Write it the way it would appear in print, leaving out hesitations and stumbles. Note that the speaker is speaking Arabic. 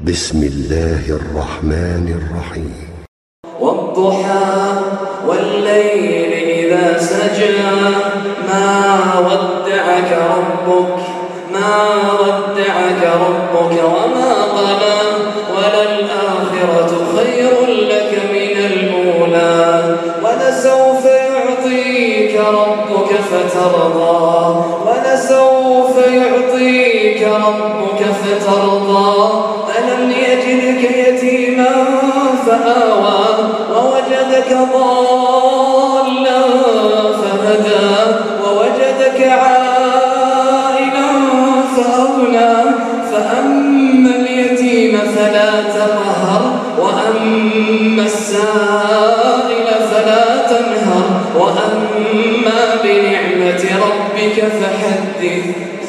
بسم الله الرحمن الرحيم. والضحى والليل إذا سجى ما ودعك ربك وما قلى وللآخرة خير لك من الأولى ولسوف يعطيك ربك فترضى ألم يجدك يتيما فآوى ووجدك ضالا فهدى ووجدك عائلا فأغنى فأما اليتيم فلا تقهر وأما السائل فلا تنهر وأما بنعمة ربك فحدث.